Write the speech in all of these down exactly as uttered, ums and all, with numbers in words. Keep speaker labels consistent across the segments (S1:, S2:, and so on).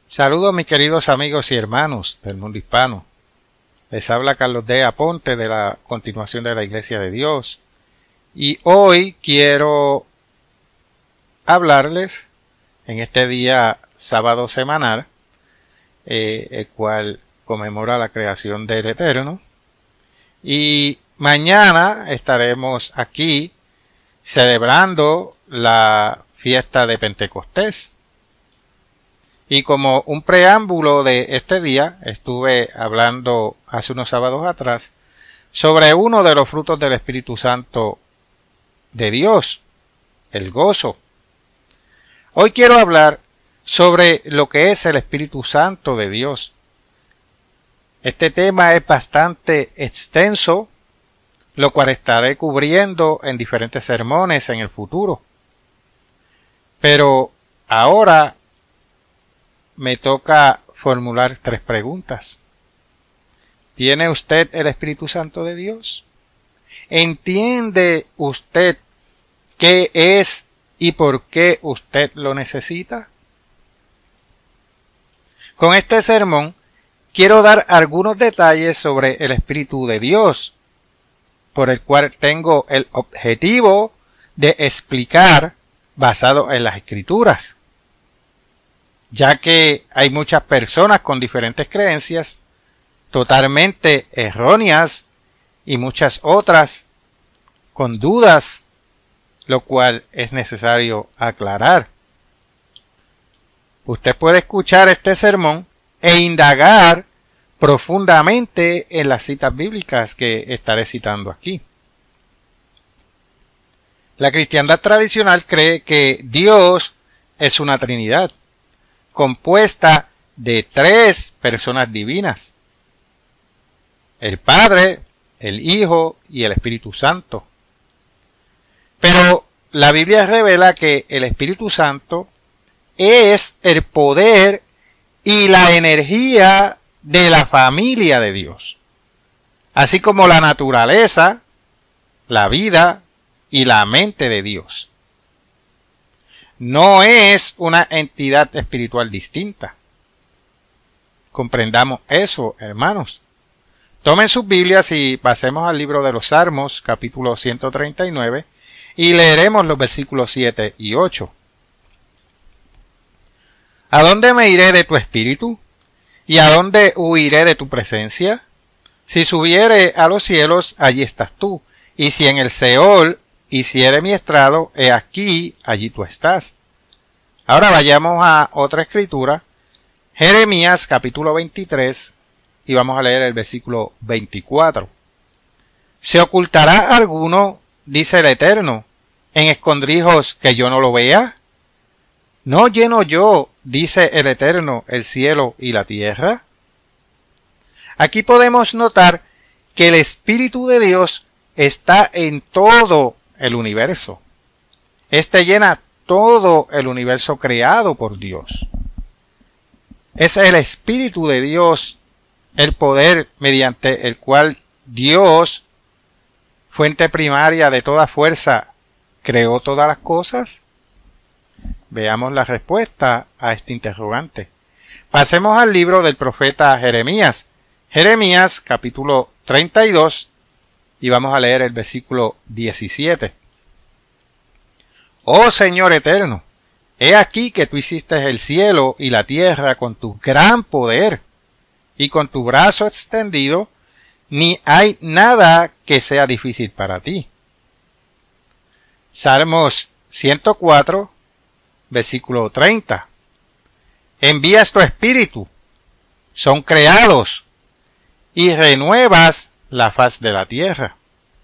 S1: Saludos mis queridos amigos y hermanos del mundo hispano. Les habla Carlos D. Aponte de la continuación de la Iglesia de Dios. Y hoy quiero hablarles en este día sábado semanal, eh, el cual conmemora la creación del Eterno. Y mañana estaremos aquí celebrando la fiesta de Pentecostés. Y como un preámbulo de este día, estuve hablando hace unos sábados atrás sobre uno de los frutos del Espíritu Santo de Dios, el gozo. Hoy quiero hablar sobre lo que es el Espíritu Santo de Dios. Este tema es bastante extenso, lo cual estaré cubriendo en diferentes sermones en el futuro. Pero ahora me toca formular tres preguntas. ¿Tiene usted el Espíritu Santo de Dios? ¿Entiende usted qué es y por qué usted lo necesita? Con este sermón quiero dar algunos detalles sobre el Espíritu de Dios, por el cual tengo el objetivo de explicar basado en las Escrituras, ya que hay muchas personas con diferentes creencias totalmente erróneas y muchas otras con dudas, lo cual es necesario aclarar. Usted puede escuchar este sermón e indagar profundamente en las citas bíblicas que estaré citando aquí. La cristiandad tradicional cree que Dios es una Trinidad, compuesta de tres personas divinas: el Padre, el Hijo y el Espíritu Santo. Pero la Biblia revela que el Espíritu Santo es el poder y la energía de la familia de Dios, así como la naturaleza, la vida y la mente de Dios. No es una entidad espiritual distinta. Comprendamos eso, hermanos. Tomen sus Biblias y pasemos al libro de los Salmos, capítulo ciento treinta y nueve, y leeremos los versículos siete y ocho. ¿A dónde me iré de tu espíritu? ¿Y a dónde huiré de tu presencia? Si subiere a los cielos, allí estás tú. Y si en el Seol hiciere mi estrado, he aquí, allí tú estás. Ahora vayamos a otra escritura, Jeremías capítulo veintitrés, y vamos a leer el versículo veinticuatro. ¿Se ocultará alguno, dice el Eterno, en escondrijos que yo no lo vea? ¿No lleno yo, dice el Eterno, el cielo y la tierra? Aquí podemos notar que el Espíritu de Dios está en todo el universo. Este llena todo el universo creado por Dios. Es el Espíritu de Dios el poder mediante el cual Dios, fuente primaria de toda fuerza, creó todas las cosas. Veamos la respuesta a este interrogante. Pasemos al libro del profeta Jeremías. Jeremías capítulo treinta y dos, y vamos a leer el versículo diecisiete. Oh Señor eterno, he aquí que tú hiciste el cielo y la tierra con tu gran poder y con tu brazo extendido, ni hay nada que sea difícil para ti. Salmos ciento cuatro, versículo treinta. Envías tu espíritu, son creados, y renuevas la faz de la tierra.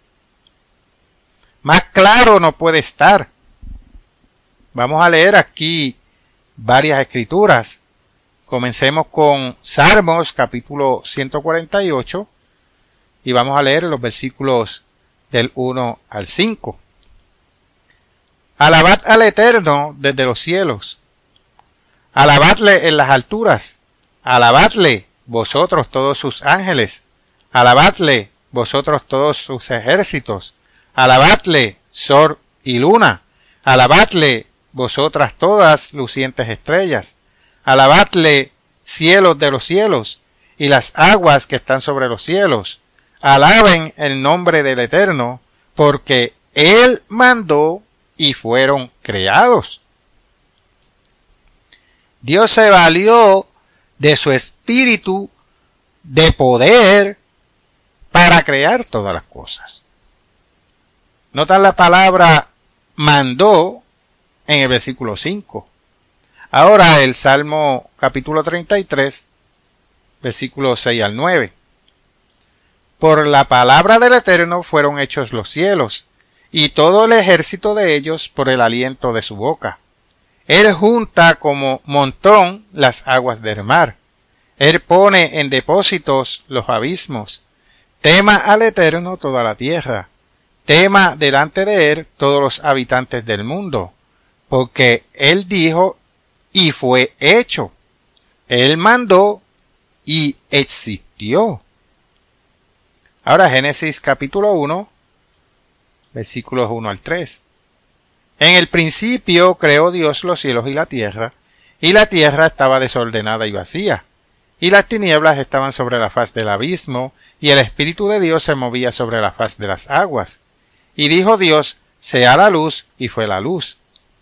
S1: Más claro no puede estar. Vamos a leer aquí varias escrituras. Comencemos con Salmos capítulo ciento cuarenta y ocho y vamos a leer los versículos del uno al cinco. Alabad al Eterno desde los cielos. Alabadle en las alturas. Alabadle vosotros todos sus ángeles. Alabadle vosotros todos sus ejércitos. Alabadle sol y luna. Alabadle vosotras todas lucientes estrellas. Alabadle cielos de los cielos y las aguas que están sobre los cielos. Alaben el nombre del Eterno, porque Él mandó y fueron creados. Dios se valió de su espíritu de poder para crear todas las cosas. Notan la palabra mandó en el versículo cinco. Ahora el Salmo capítulo treinta y tres, versículos seis al nueve. Por la palabra del Eterno fueron hechos los cielos, y todo el ejército de ellos por el aliento de su boca. Él junta como montón las aguas del mar. Él pone en depósitos los abismos. Tema al Eterno toda la tierra. Tema delante de él todos los habitantes del mundo. Porque él dijo y fue hecho. Él mandó y existió. Ahora Génesis capítulo uno, versículos uno al tres. En el principio creó Dios los cielos y la tierra, y la tierra estaba desordenada y vacía, y las tinieblas estaban sobre la faz del abismo, y el Espíritu de Dios se movía sobre la faz de las aguas. Y dijo Dios, sea la luz, y fue la luz.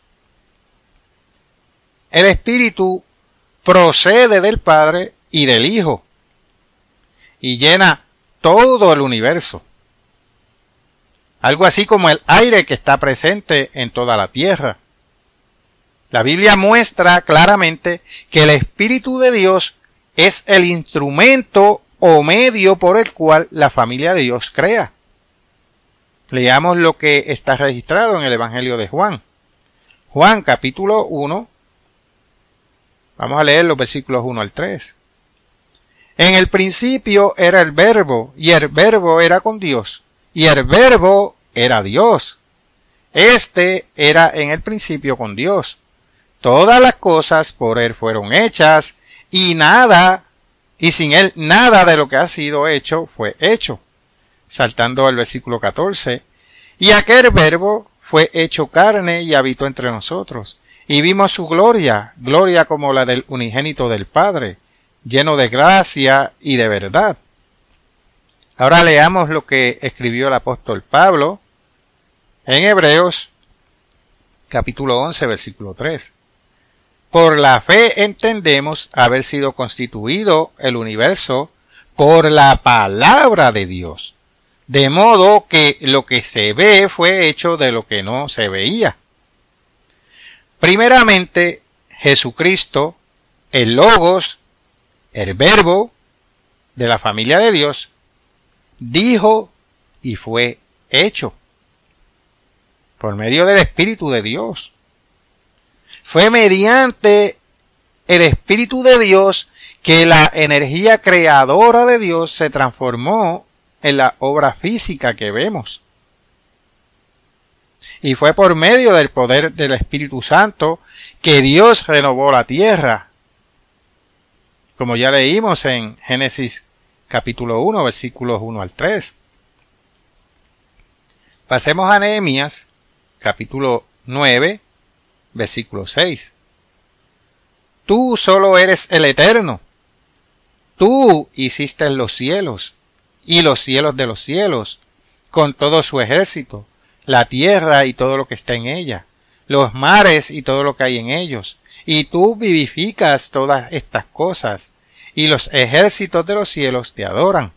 S1: El Espíritu procede del Padre y del Hijo, y llena todo el universo. Algo así como el aire que está presente en toda la tierra. La Biblia muestra claramente que el Espíritu de Dios es el instrumento o medio por el cual la familia de Dios crea. Leamos lo que está registrado en el Evangelio de Juan. Juan capítulo uno. Vamos a leer los versículos uno al tres. En el principio era el Verbo, y el Verbo era con Dios, y el Verbo era Dios. Este era en el principio con Dios. Todas las cosas por él fueron hechas, y nada, y sin él nada de lo que ha sido hecho fue hecho. Saltando al versículo catorce. Y aquel Verbo fue hecho carne y habitó entre nosotros, y vimos su gloria, gloria como la del unigénito del Padre, lleno de gracia y de verdad. Ahora leamos lo que escribió el apóstol Pablo en Hebreos capítulo once, versículo tres. Por la fe entendemos haber sido constituido el universo por la palabra de Dios, de modo que lo que se ve fue hecho de lo que no se veía. Primeramente, Jesucristo, el Logos, el Verbo de la familia de Dios, dijo y fue hecho por medio del Espíritu de Dios. Fue mediante el Espíritu de Dios que la energía creadora de Dios se transformó en la obra física que vemos. Y fue por medio del poder del Espíritu Santo que Dios renovó la tierra, como ya leímos en Génesis capítulo uno, versículos uno al tres. Pasemos a Nehemías, capítulo nueve, versículo seis. Tú solo eres el Eterno. Tú hiciste los cielos y los cielos de los cielos, con todo su ejército, la tierra y todo lo que está en ella, los mares y todo lo que hay en ellos. Y tú vivificas todas estas cosas, y los ejércitos de los cielos te adoran.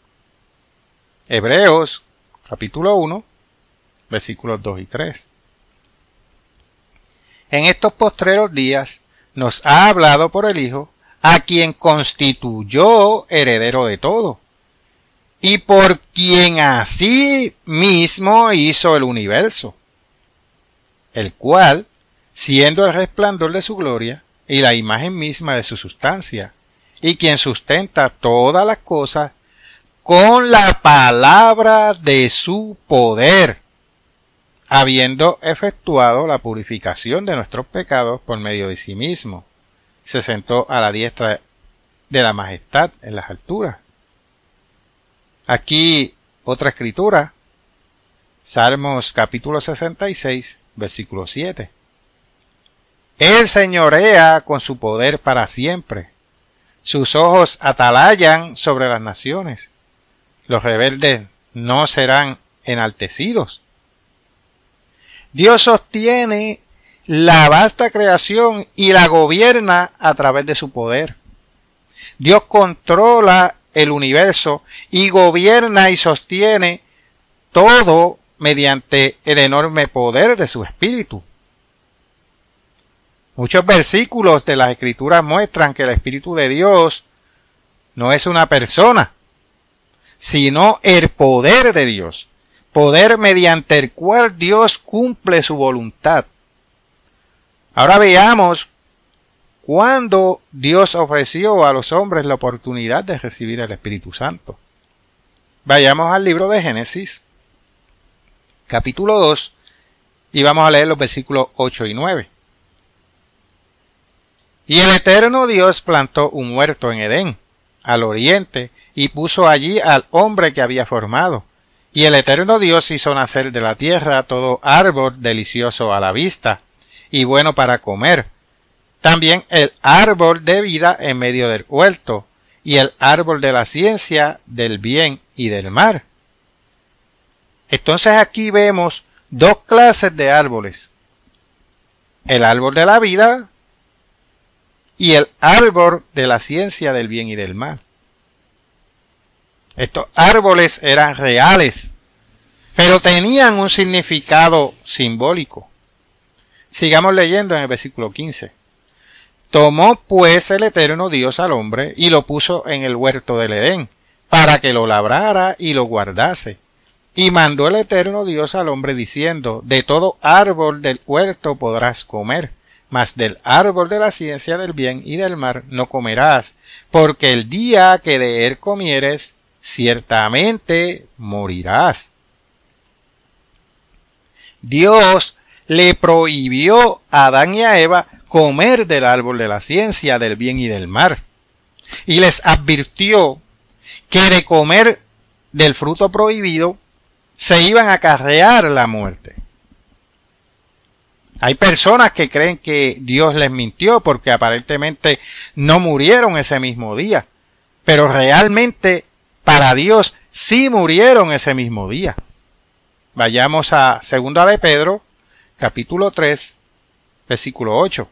S1: Hebreos, capítulo uno, versículos dos y tres. En estos postreros días nos ha hablado por el Hijo, a quien constituyó heredero de todo, y por quien así mismo hizo el universo, el cual, siendo el resplandor de su gloria y la imagen misma de su sustancia, y quien sustenta todas las cosas con la palabra de su poder, habiendo efectuado la purificación de nuestros pecados por medio de sí mismo, se sentó a la diestra de la majestad en las alturas. Aquí otra escritura, Salmos capítulo sesenta y seis, versículo siete. Él señorea con su poder para siempre. sus ojos atalayan sobre las naciones. Los rebeldes no serán enaltecidos. Dios sostiene la vasta creación y la gobierna a través de su poder. Dios controla el universo y gobierna y sostiene todo mediante el enorme poder de su espíritu. Muchos versículos de las Escrituras muestran que el Espíritu de Dios no es una persona, sino el poder de Dios, poder mediante el cual Dios cumple su voluntad. Ahora veamos cuándo Dios ofreció a los hombres la oportunidad de recibir el Espíritu Santo. Vayamos al libro de Génesis, capítulo dos, y vamos a leer los versículos ocho y nueve. Y el eterno Dios plantó un huerto en Edén, al oriente, y puso allí al hombre que había formado. Y el eterno Dios hizo nacer de la tierra todo árbol delicioso a la vista, y bueno para comer. También el árbol de vida en medio del huerto, y el árbol de la ciencia del bien y del mal. Entonces aquí vemos dos clases de árboles. El árbol de la vida y el árbol de la ciencia del bien y del mal. Estos árboles eran reales, pero tenían un significado simbólico. Sigamos leyendo en el versículo quince. Tomó pues el eterno Dios al hombre y lo puso en el huerto del Edén, para que lo labrara y lo guardase. Y mandó el eterno Dios al hombre diciendo, de todo árbol del huerto podrás comer, mas del árbol de la ciencia del bien y del mal no comerás, porque el día que de él comieres, ciertamente morirás. Dios le prohibió a Adán y a Eva comer del árbol de la ciencia del bien y del mal, y les advirtió que de comer del fruto prohibido se iban a acarrear la muerte. Hay personas que creen que Dios les mintió porque aparentemente no murieron ese mismo día, pero realmente para Dios sí murieron ese mismo día. Vayamos a Segunda de Pedro, capítulo tres, versículo ocho.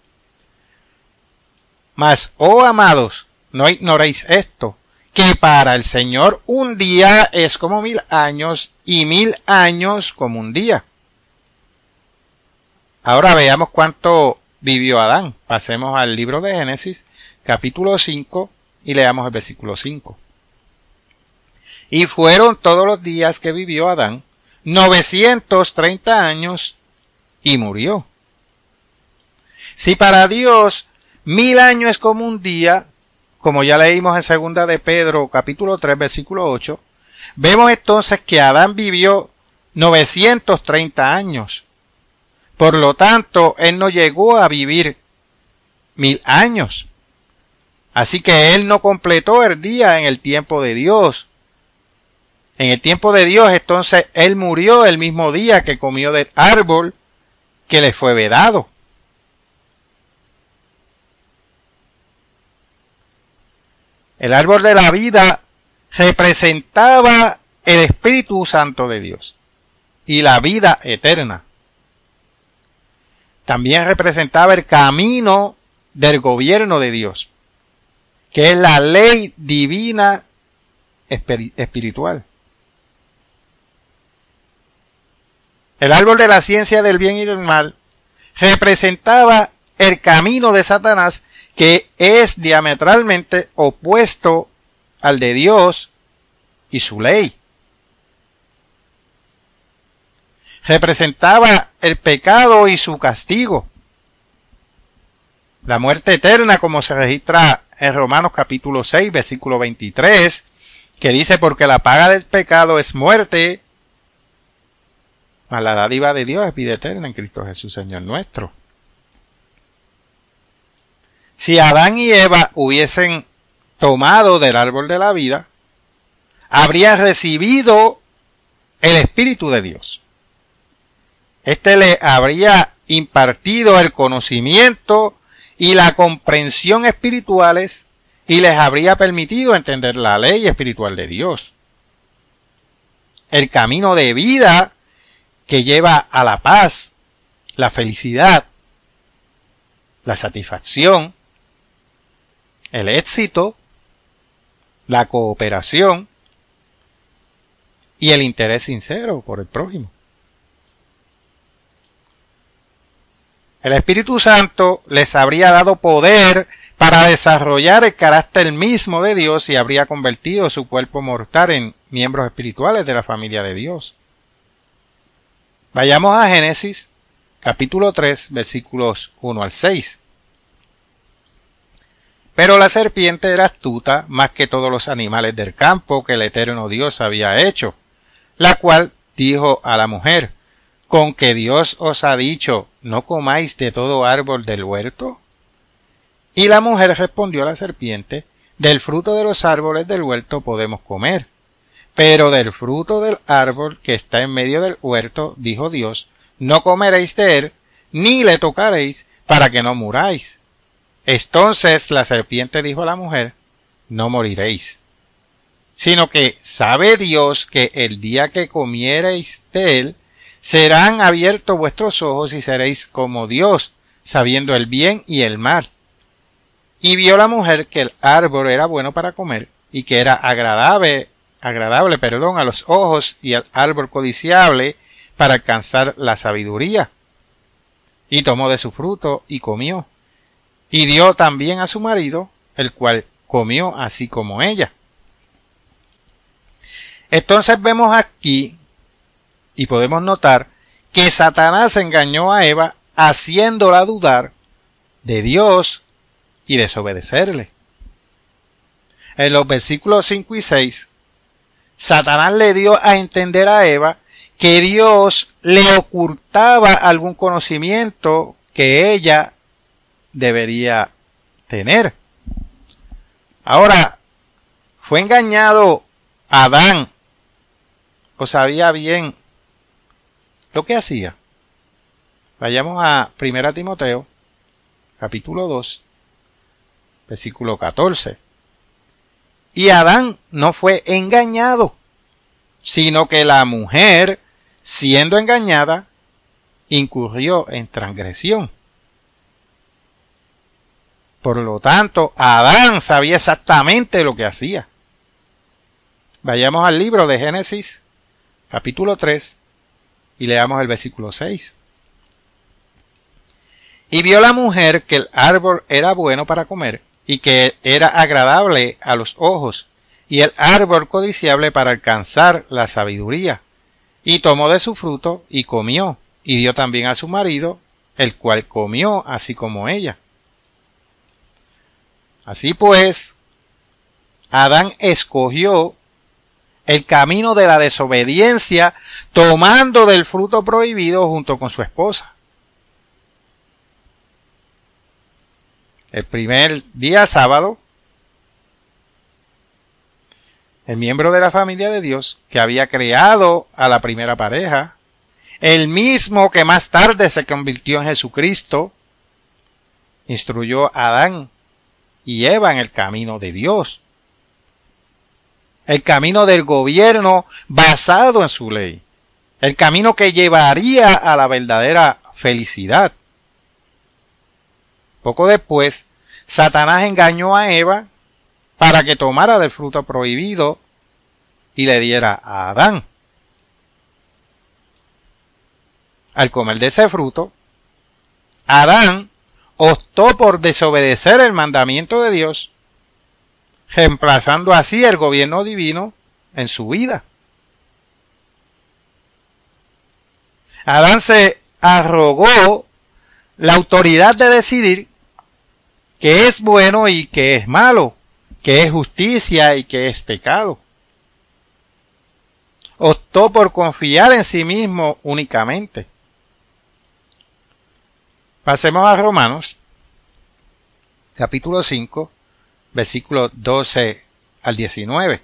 S1: Mas, oh amados, no ignoréis esto, que para el Señor un día es como mil años y mil años como un día. Ahora veamos cuánto vivió Adán. Pasemos al libro de Génesis, capítulo cinco, y leamos el versículo cinco. Y fueron todos los días que vivió Adán, novecientos treinta años, y murió. Si para Dios mil años es como un día, como ya leímos en segunda de Pedro, capítulo tres, versículo ocho, vemos entonces que Adán vivió novecientos treinta años. Por lo tanto, él no llegó a vivir mil años. Así que él no completó el día en el tiempo de Dios. En el tiempo de Dios, entonces, él murió el mismo día que comió del árbol que le fue vedado. El árbol de la vida representaba el Espíritu Santo de Dios y la vida eterna. También representaba el camino del gobierno de Dios, que es la ley divina espiritual. El árbol de la ciencia del bien y del mal representaba el camino de Satanás, que es diametralmente opuesto al de Dios y su ley. Representaba el pecado y su castigo. La muerte eterna, como se registra en Romanos capítulo seis, versículo veintitrés, que dice, porque la paga del pecado es muerte, mas la dádiva de Dios es vida eterna en Cristo Jesús, Señor nuestro. Si Adán y Eva hubiesen tomado del árbol de la vida, habrían recibido el Espíritu de Dios. Este le habría impartido el conocimiento y la comprensión espirituales y les habría permitido entender la ley espiritual de Dios. El camino de vida que lleva a la paz, la felicidad, la satisfacción, el éxito, la cooperación y el interés sincero por el prójimo. El Espíritu Santo les habría dado poder para desarrollar el carácter mismo de Dios y habría convertido su cuerpo mortal en miembros espirituales de la familia de Dios. Vayamos a Génesis, capítulo tres, versículos uno al seis. Pero la serpiente era astuta más que todos los animales del campo que el eterno Dios había hecho, la cual dijo a la mujer: ¿con que Dios os ha dicho, no comáis de todo árbol del huerto? Y la mujer respondió a la serpiente: del fruto de los árboles del huerto podemos comer, pero del fruto del árbol que está en medio del huerto, dijo Dios, no comeréis de él, ni le tocaréis, para que no muráis. Entonces la serpiente dijo a la mujer: no moriréis, sino que sabe Dios que el día que comiereis de él, serán abiertos vuestros ojos y seréis como Dios, sabiendo el bien y el mal. Y vio la mujer que el árbol era bueno para comer, y que era agradable, agradable, perdón, a los ojos, y el árbol codiciable para alcanzar la sabiduría. Y tomó de su fruto y comió, y dio también a su marido, el cual comió así como ella. Entonces vemos aquí, y podemos notar, que Satanás engañó a Eva haciéndola dudar de Dios y desobedecerle. En los versículos cinco y seis, Satanás le dio a entender a Eva que Dios le ocultaba algún conocimiento que ella debería tener. Ahora, ¿fue engañado Adán o sabía bien lo que hacía? Vayamos a primera Timoteo, capítulo dos, versículo catorce. Y Adán no fue engañado, sino que la mujer, siendo engañada, incurrió en transgresión. Por lo tanto, Adán sabía exactamente lo que hacía. Vayamos al libro de Génesis, capítulo tres, y leamos el versículo seis. Y vio la mujer que el árbol era bueno para comer, y que era agradable a los ojos, y el árbol codiciable para alcanzar la sabiduría. Y tomó de su fruto, y comió, y dio también a su marido, el cual comió así como ella. Así pues, Adán escogió el camino de la desobediencia, tomando del fruto prohibido junto con su esposa. El primer día sábado, el miembro de la familia de Dios que había creado a la primera pareja, el mismo que más tarde se convirtió en Jesucristo, instruyó a Adán y Eva en el camino de Dios, el camino del gobierno basado en su ley, el camino que llevaría a la verdadera felicidad. Poco después, Satanás engañó a Eva para que tomara del fruto prohibido y le diera a Adán. Al comer de ese fruto, Adán optó por desobedecer el mandamiento de Dios, reemplazando así el gobierno divino en su vida. Adán se arrogó la autoridad de decidir qué es bueno y qué es malo, qué es justicia y qué es pecado. Optó por confiar en sí mismo únicamente. Pasemos a Romanos, capítulo cinco, versículos doce al diecinueve.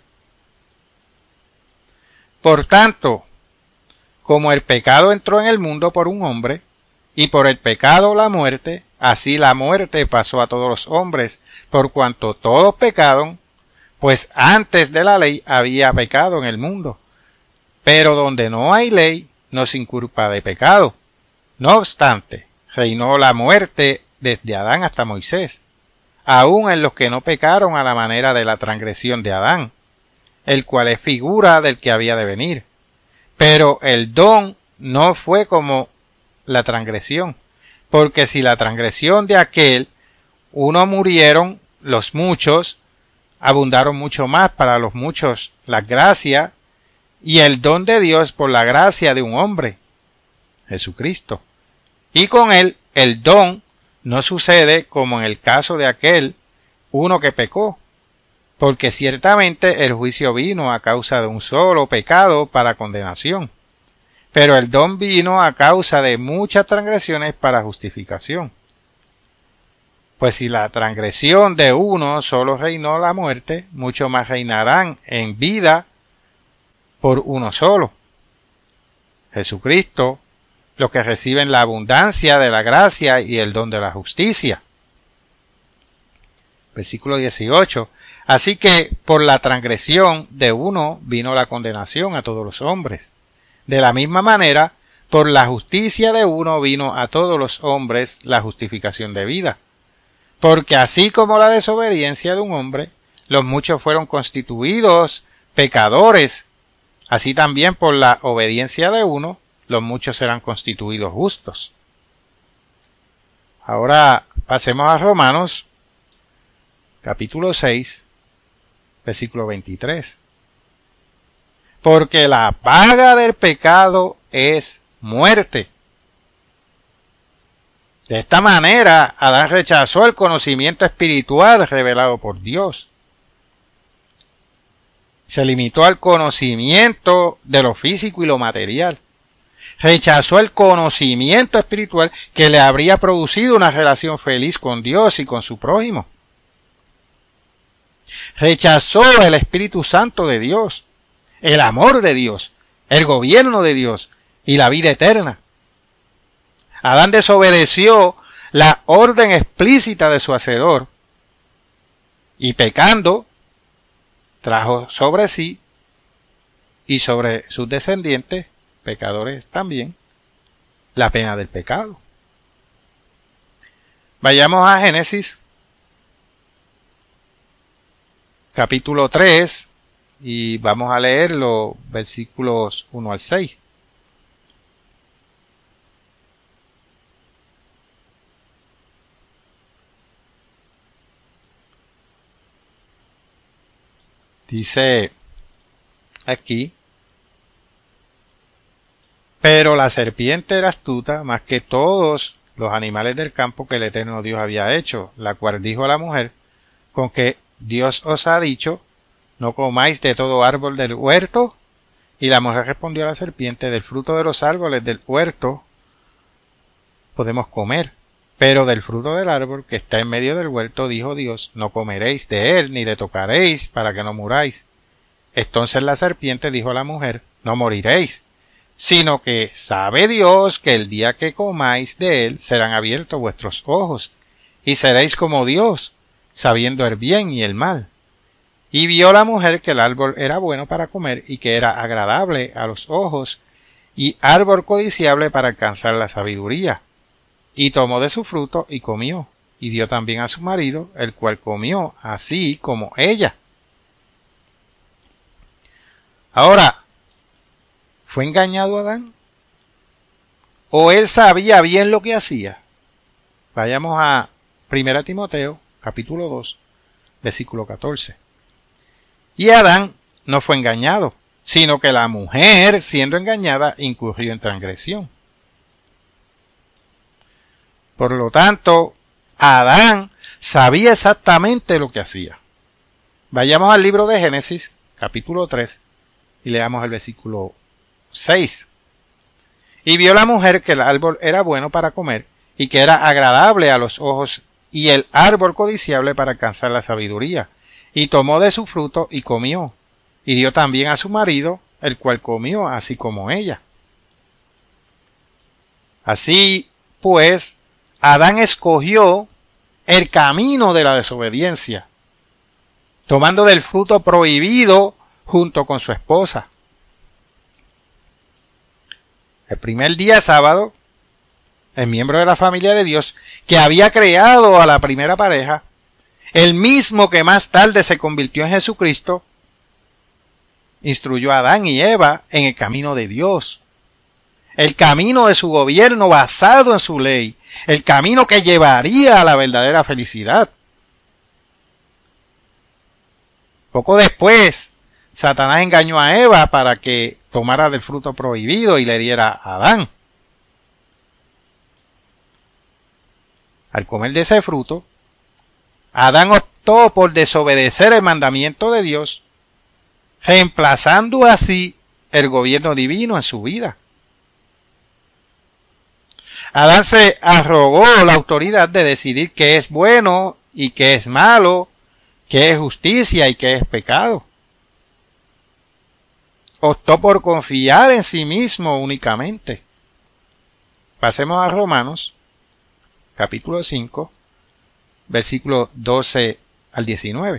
S1: Por tanto, como el pecado entró en el mundo por un hombre, y por el pecado la muerte, así la muerte pasó a todos los hombres, por cuanto todos pecaron, pues antes de la ley había pecado en el mundo. Pero donde no hay ley, no se inculpa de pecado. No obstante, reinó la muerte desde Adán hasta Moisés, aun en los que no pecaron a la manera de la transgresión de Adán, el cual es figura del que había de venir. Pero el don no fue como la transgresión, porque si la transgresión de aquel uno murieron los muchos, abundaron mucho más para los muchos la gracia y el don de Dios por la gracia de un hombre, Jesucristo. Y con él el don no sucede como en el caso de aquel uno que pecó, porque ciertamente el juicio vino a causa de un solo pecado para condenación, pero el don vino a causa de muchas transgresiones para justificación. Pues si la transgresión de uno solo reinó la muerte, mucho más reinarán en vida por uno solo, Jesucristo, los que reciben la abundancia de la gracia y el don de la justicia. Versículo dieciocho. Así que por la transgresión de uno vino la condenación a todos los hombres. De la misma manera, por la justicia de uno vino a todos los hombres la justificación de vida. Porque así como la desobediencia de un hombre, los muchos fueron constituidos pecadores, así también por la obediencia de uno, los muchos serán constituidos justos. Ahora pasemos a Romanos, capítulo seis, versículo veintitrés. Porque la paga del pecado es muerte. De esta manera, Adán rechazó el conocimiento espiritual revelado por Dios. Se limitó al conocimiento de lo físico y lo material. Rechazó el conocimiento espiritual que le habría producido una relación feliz con Dios y con su prójimo. Rechazó el Espíritu Santo de Dios, el amor de Dios, el gobierno de Dios y la vida eterna. Adán desobedeció la orden explícita de su Hacedor y pecando trajo sobre sí y sobre sus descendientes, pecadores también, la pena del pecado. Vayamos a Génesis, capítulo tres, y vamos a leer los versículos uno al seis. Dice aquí: pero la serpiente era astuta más que todos los animales del campo que el eterno Dios había hecho, la cual dijo a la mujer: con que Dios os ha dicho, no comáis de todo árbol del huerto. Y la mujer respondió a la serpiente: del fruto de los árboles del huerto podemos comer, pero del fruto del árbol que está en medio del huerto, dijo Dios, no comeréis de él, ni le tocaréis, para que no muráis. Entonces la serpiente dijo a la mujer: no moriréis, sino que sabe Dios que el día que comáis de él serán abiertos vuestros ojos, y seréis como Dios, sabiendo el bien y el mal. Y vio la mujer que el árbol era bueno para comer, y que era agradable a los ojos, y árbol codiciable para alcanzar la sabiduría. Y tomó de su fruto y comió, y dio también a su marido, el cual comió, así como ella. Ahora, ¿fue engañado Adán? ¿O él sabía bien lo que hacía? Vayamos a primera Timoteo, capítulo dos, versículo catorce. Y Adán no fue engañado, sino que la mujer, siendo engañada, incurrió en transgresión. Por lo tanto, Adán sabía exactamente lo que hacía. Vayamos al libro de Génesis, capítulo tres, y leamos el versículo seis. Y vio la mujer que el árbol era bueno para comer, y que era agradable a los ojos, y el árbol codiciable para alcanzar la sabiduría. Y tomó de su fruto y comió, y dio también a su marido, el cual comió, así como ella. Así pues, Adán escogió el camino de la desobediencia, tomando del fruto prohibido junto con su esposa. El primer día sábado, el miembro de la familia de Dios que había creado a la primera pareja, el mismo que más tarde se convirtió en Jesucristo, instruyó a Adán y Eva en el camino de Dios, el camino de su gobierno basado en su ley, el camino que llevaría a la verdadera felicidad. Poco después, Satanás engañó a Eva para que tomara del fruto prohibido y le diera a Adán. Al comer de ese fruto, Adán optó por desobedecer el mandamiento de Dios, reemplazando así el gobierno divino en su vida. Adán se arrogó la autoridad de decidir qué es bueno y qué es malo, qué es justicia y qué es pecado. Optó por confiar en sí mismo únicamente. Pasemos a Romanos, capítulo cinco, versículos doce al diecinueve.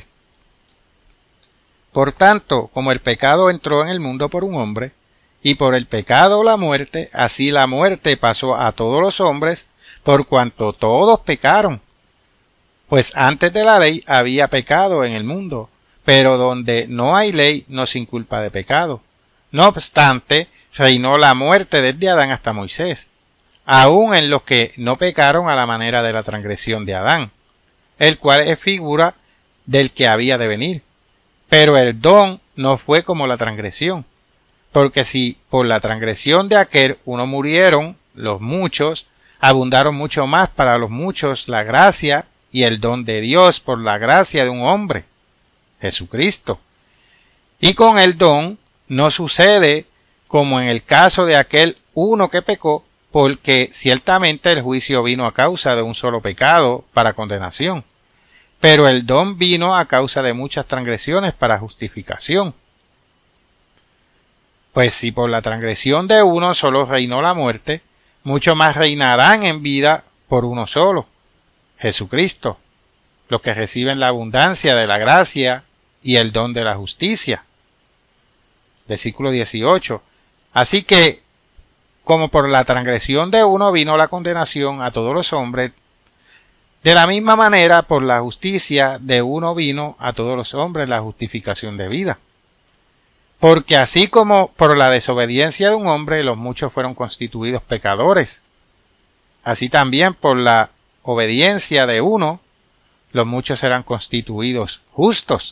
S1: Por tanto, como el pecado entró en el mundo por un hombre, y por el pecado la muerte, así la muerte pasó a todos los hombres, por cuanto todos pecaron. Pues antes de la ley había pecado en el mundo, pero donde no hay ley no sin culpa de pecado. No obstante, reinó la muerte desde Adán hasta Moisés, aun en los que no pecaron a la manera de la transgresión de Adán, el cual es figura del que había de venir. Pero el don no fue como la transgresión, porque si por la transgresión de aquel uno murieron los muchos, abundaron mucho más para los muchos la gracia y el don de Dios por la gracia de un hombre, Jesucristo. Y con el don no sucede como en el caso de aquel uno que pecó, porque ciertamente el juicio vino a causa de un solo pecado para condenación, pero el don vino a causa de muchas transgresiones para justificación. Pues si por la transgresión de uno solo reinó la muerte, mucho más reinarán en vida por uno solo, Jesucristo, los que reciben la abundancia de la gracia y el don de la justicia. Versículo dieciocho. Así que, como por la transgresión de uno vino la condenación a todos los hombres, de la misma manera por la justicia de uno vino a todos los hombres la justificación de vida. Porque así como por la desobediencia de un hombre los muchos fueron constituidos pecadores, así también por la obediencia de uno los muchos serán constituidos justos.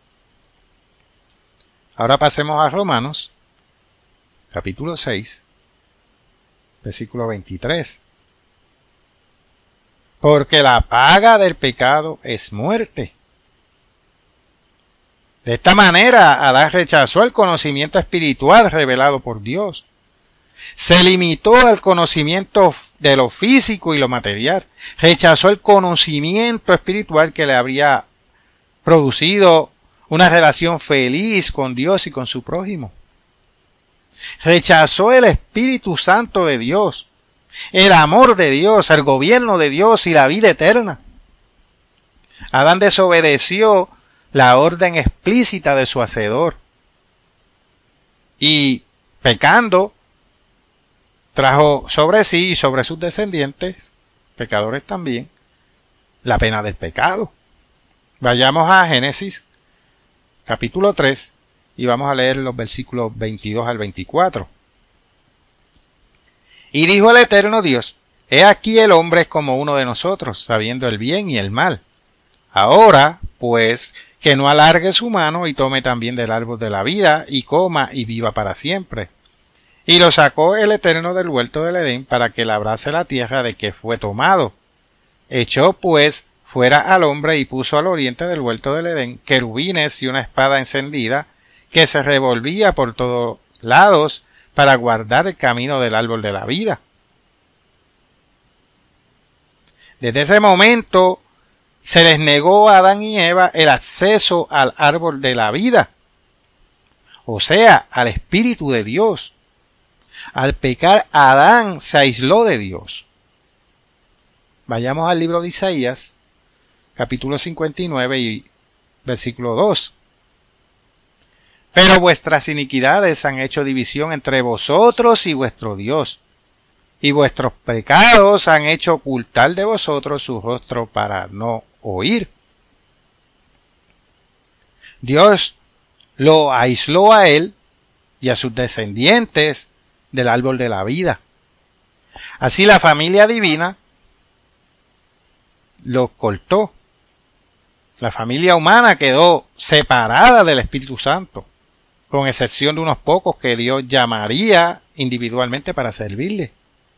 S1: Ahora pasemos a Romanos, capítulo seis, versículo veintitrés. Porque la paga del pecado es muerte. De esta manera, Adán rechazó el conocimiento espiritual revelado por Dios. Se limitó al conocimiento de lo físico y lo material. Rechazó el conocimiento espiritual que le habría producido una relación feliz con Dios y con su prójimo. Rechazó el Espíritu Santo de Dios, el amor de Dios, el gobierno de Dios y la vida eterna. Adán desobedeció la orden explícita de su Hacedor y, pecando, trajo sobre sí y sobre sus descendientes, pecadores también, la pena del pecado. Vayamos a Génesis, capítulo tres, y vamos a leer los versículos veintidós al veinticuatro. Y dijo el Eterno Dios: He aquí el hombre es como uno de nosotros, sabiendo el bien y el mal. Ahora, pues, que no alargue su mano y tome también del árbol de la vida, y coma y viva para siempre. Y lo sacó el Eterno del huerto del Edén para que labrase la tierra de que fue tomado. Echó, pues, fuera al hombre y puso al oriente del huerto del Edén querubines y una espada encendida que se revolvía por todos lados para guardar el camino del árbol de la vida. Desde ese momento se les negó a Adán y Eva el acceso al árbol de la vida, o sea, al Espíritu de Dios. Al pecar, Adán se aisló de Dios. Vayamos al libro de Isaías, capítulo cincuenta y nueve y versículo dos. Pero vuestras iniquidades han hecho división entre vosotros y vuestro Dios, y vuestros pecados han hecho ocultar de vosotros su rostro para no oír. Dios lo aisló a él y a sus descendientes del árbol de la vida. Así la familia divina lo cortó. La familia humana quedó separada del Espíritu Santo, con excepción de unos pocos que Dios llamaría individualmente para servirle.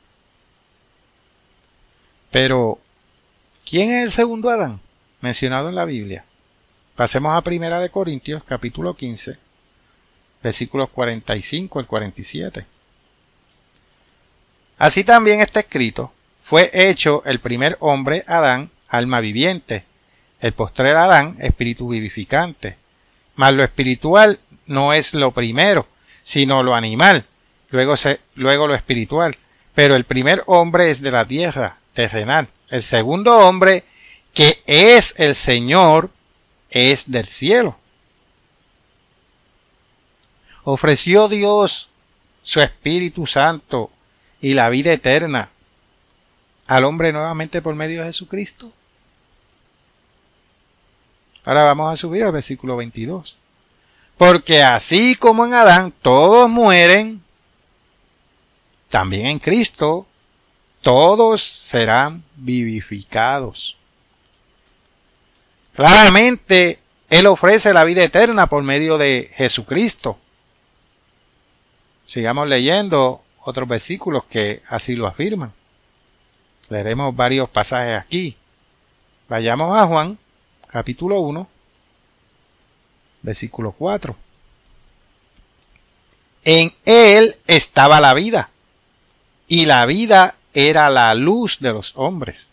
S1: Pero, ¿quién es el segundo Adán mencionado en la Biblia? Pasemos a Primera de Corintios, capítulo quince, versículos cuarenta y cinco al cuarenta y siete. Así también está escrito: fue hecho el primer hombre, Adán, alma viviente, el postrer Adán, espíritu vivificante. Mas lo espiritual no es lo primero, sino lo animal, luego, se, luego lo espiritual. Pero el primer hombre es de la tierra, terrenal. El segundo hombre, que es el Señor, es del cielo. Ofreció Dios su Espíritu Santo y la vida eterna al hombre nuevamente por medio de Jesucristo. Ahora vamos a subir al versículo veintidós. Porque así como en Adán todos mueren, también en Cristo todos serán vivificados. Claramente, Él ofrece la vida eterna por medio de Jesucristo. Sigamos leyendo otros versículos que así lo afirman. Leeremos varios pasajes aquí. Vayamos a Juan, capítulo uno, versículo cuatro. En Él estaba la vida, y la vida era la luz de los hombres.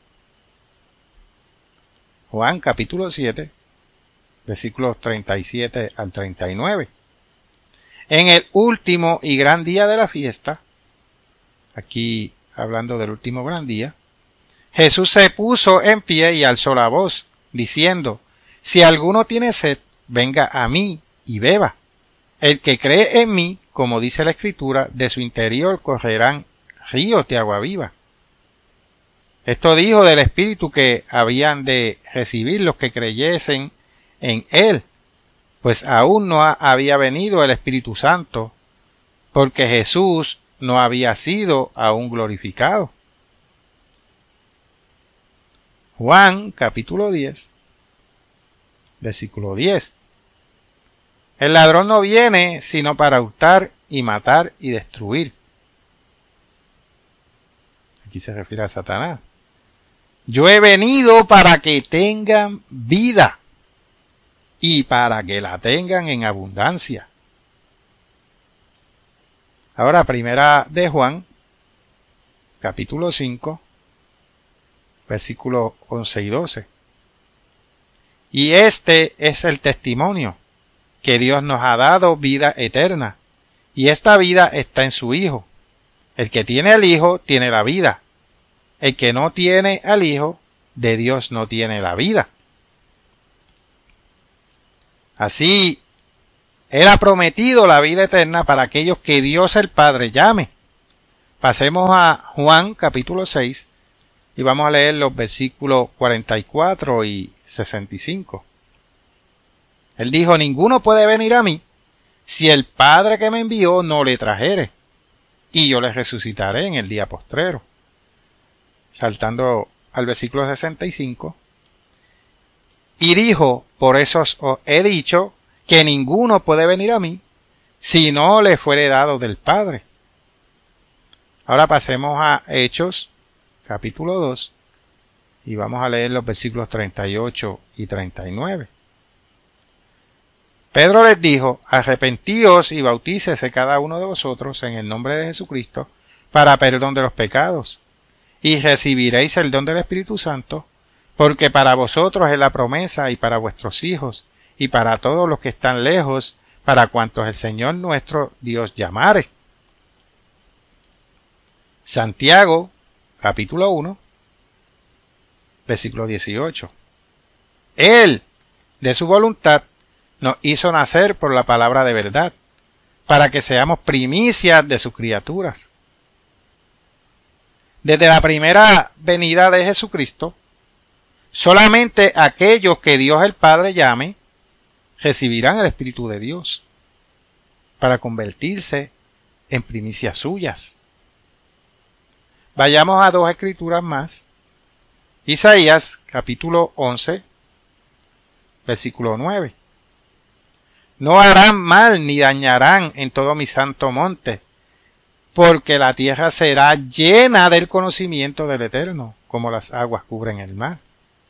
S1: Juan capítulo siete, versículos treinta y siete al treinta y nueve. En el último y gran día de la fiesta, aquí hablando del último gran día, Jesús se puso en pie y alzó la voz, diciendo: si alguno tiene sed, venga a mí y beba. El que cree en mí, como dice la Escritura, de su interior correrán ríos de agua viva. Esto dijo del Espíritu que habían de recibir los que creyesen en Él, pues aún no había venido el Espíritu Santo, porque Jesús no había sido aún glorificado. Juan capítulo diez, versículo diez. El ladrón no viene sino para hurtar y matar y destruir. Aquí se refiere a Satanás. Yo he venido para que tengan vida y para que la tengan en abundancia. Ahora, primera de Juan, capítulo cinco, versículos once y doce. Y este es el testimonio, que Dios nos ha dado vida eterna, y esta vida está en su Hijo. El que tiene al Hijo tiene la vida. El que no tiene al Hijo, de Dios no tiene la vida. Así, Él ha prometido la vida eterna para aquellos que Dios el Padre llame. Pasemos a Juan capítulo seis y vamos a leer los versículos cuarenta y cuatro y sesenta y cinco. Él dijo: ninguno puede venir a mí si el Padre que me envió no le trajere, y yo le resucitaré en el día postrero. Saltando al versículo sesenta y cinco. Y dijo: por eso os he dicho que ninguno puede venir a mí si no le fuere dado del Padre. Ahora pasemos a Hechos, capítulo dos, y vamos a leer los versículos treinta y ocho y treinta y nueve. Pedro les dijo: arrepentíos y bautícese cada uno de vosotros en el nombre de Jesucristo para perdón de los pecados, y recibiréis el don del Espíritu Santo, porque para vosotros es la promesa, y para vuestros hijos, y para todos los que están lejos, para cuantos el Señor nuestro Dios llamare. Santiago, capítulo uno, versículo dieciocho. Él, de su voluntad, nos hizo nacer por la palabra de verdad, para que seamos primicias de sus criaturas. Desde la primera venida de Jesucristo, solamente aquellos que Dios el Padre llame, recibirán el Espíritu de Dios, para convertirse en primicias suyas. Vayamos a dos escrituras más. Isaías, capítulo once, versículo nueve. No harán mal ni dañarán en todo mi santo monte, porque la tierra será llena del conocimiento del Eterno, como las aguas cubren el mar.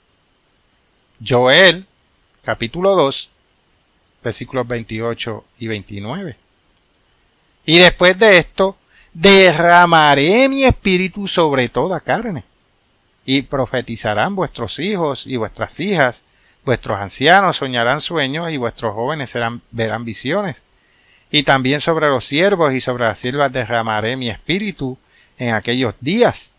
S1: Joel, capítulo dos, versículos veintiocho y veintinueve. Y después de esto, derramaré mi espíritu sobre toda carne, y profetizarán vuestros hijos y vuestras hijas, vuestros ancianos soñarán sueños, y vuestros jóvenes serán, verán visiones. Y también sobre los siervos y sobre las siervas derramaré mi espíritu en aquellos días.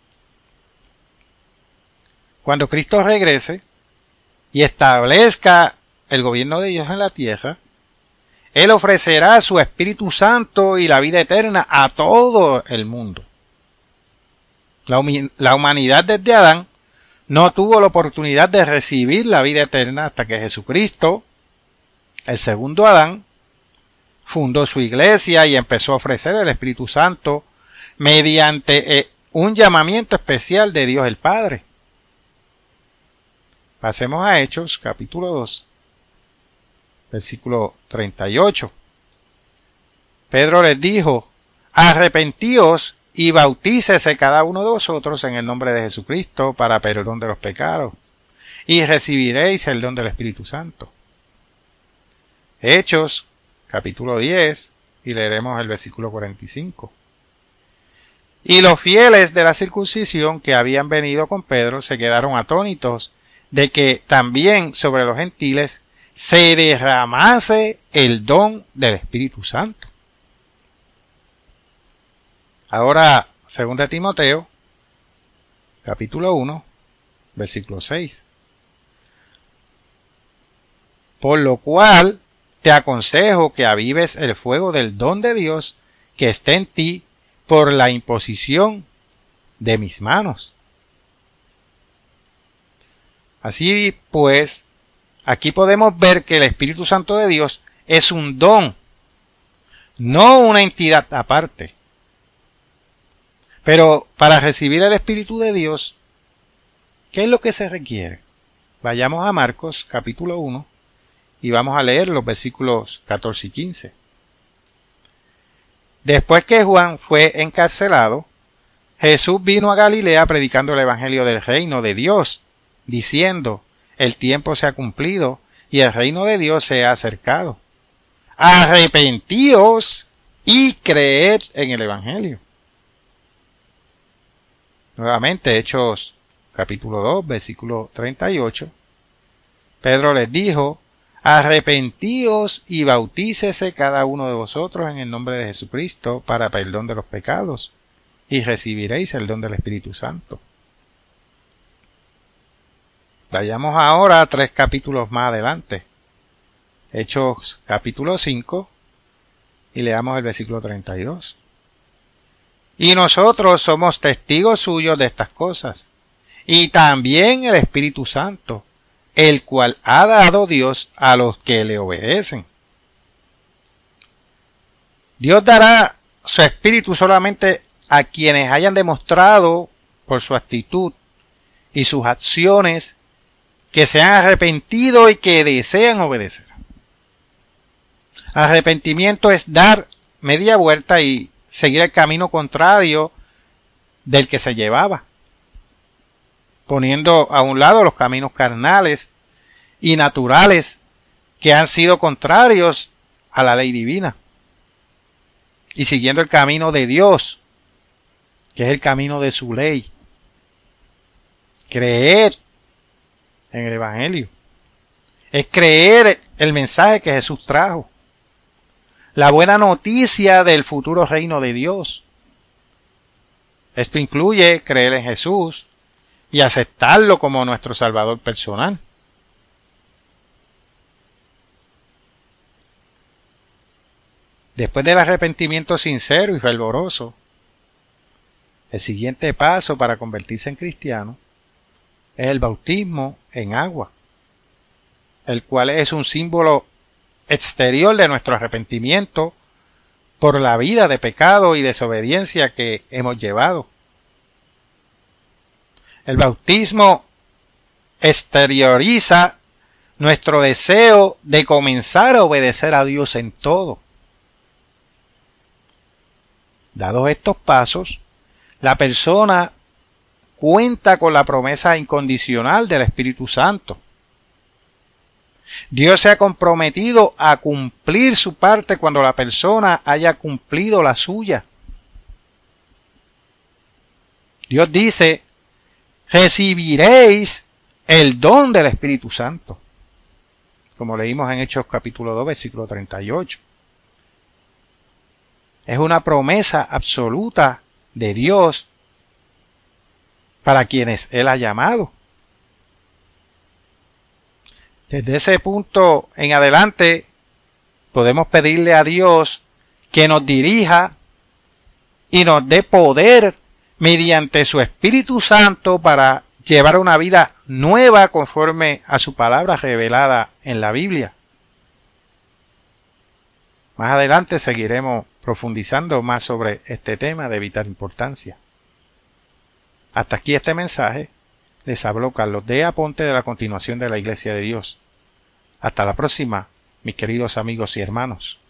S1: Cuando Cristo regrese y establezca el gobierno de Dios en la tierra, Él ofrecerá su Espíritu Santo y la vida eterna a todo el mundo. La, la humanidad desde Adán no tuvo la oportunidad de recibir la vida eterna hasta que Jesucristo, el segundo Adán, fundó su iglesia y empezó a ofrecer el Espíritu Santo mediante eh, un llamamiento especial de Dios el Padre. Pasemos a Hechos, capítulo dos, versículo treinta y ocho. Pedro les dijo: arrepentíos y bautícese cada uno de vosotros en el nombre de Jesucristo para perdón de los pecados, y recibiréis el don del Espíritu Santo. Hechos, capítulo diez, y leeremos el versículo cuarenta y cinco. Y los fieles de la circuncisión que habían venido con Pedro se quedaron atónitos de que también sobre los gentiles se derramase el don del Espíritu Santo. Ahora, segunda Timoteo, capítulo uno, versículo seis. Por lo cual te aconsejo que avives el fuego del don de Dios que está en ti por la imposición de mis manos. Así pues, aquí podemos ver que el Espíritu Santo de Dios es un don, no una entidad aparte. Pero para recibir el Espíritu de Dios, ¿qué es lo que se requiere? Vayamos a Marcos capítulo uno y vamos a leer los versículos catorce y quince. Después que Juan fue encarcelado, Jesús vino a Galilea predicando el Evangelio del reino de Dios, diciendo: el tiempo se ha cumplido y el reino de Dios se ha acercado. Arrepentíos y creed en el Evangelio. Nuevamente, Hechos capítulo dos, versículo treinta y ocho. Pedro les dijo: arrepentíos y bautícese cada uno de vosotros en el nombre de Jesucristo para perdón de los pecados, y recibiréis el don del Espíritu Santo. Vayamos ahora a tres capítulos más adelante. Hechos capítulo cinco, y leamos el versículo treinta y dos. Y nosotros somos testigos suyos de estas cosas, y también el Espíritu Santo, el cual ha dado Dios a los que le obedecen. Dios dará su Espíritu solamente a quienes hayan demostrado por su actitud y sus acciones que se han arrepentido y que desean obedecer. Arrepentimiento es dar media vuelta y seguir el camino contrario del que se llevaba, poniendo a un lado los caminos carnales y naturales que han sido contrarios a la ley divina, y siguiendo el camino de Dios, que es el camino de su ley. Creer en el Evangelio es creer el mensaje que Jesús trajo, la buena noticia del futuro reino de Dios. Esto incluye creer en Jesús y aceptarlo como nuestro Salvador personal. Después del arrepentimiento sincero y fervoroso, el siguiente paso para convertirse en cristiano es el bautismo en agua, el cual es un símbolo exterior de nuestro arrepentimiento por la vida de pecado y desobediencia que hemos llevado. El bautismo exterioriza nuestro deseo de comenzar a obedecer a Dios en todo. Dados estos pasos, la persona cuenta con la promesa incondicional del Espíritu Santo. Dios se ha comprometido a cumplir su parte cuando la persona haya cumplido la suya. Dios dice, recibiréis el don del Espíritu Santo, como leímos en Hechos capítulo dos, versículo treinta y ocho. Es una promesa absoluta de Dios para quienes Él ha llamado. Desde ese punto en adelante podemos pedirle a Dios que nos dirija y nos dé poder mediante su Espíritu Santo para llevar una vida nueva conforme a su palabra revelada en la Biblia. Más adelante seguiremos profundizando más sobre este tema de vital importancia. Hasta aquí este mensaje. Les habló Carlos D. Aponte de la Continuación de la Iglesia de Dios. Hasta la próxima, mis queridos amigos y hermanos.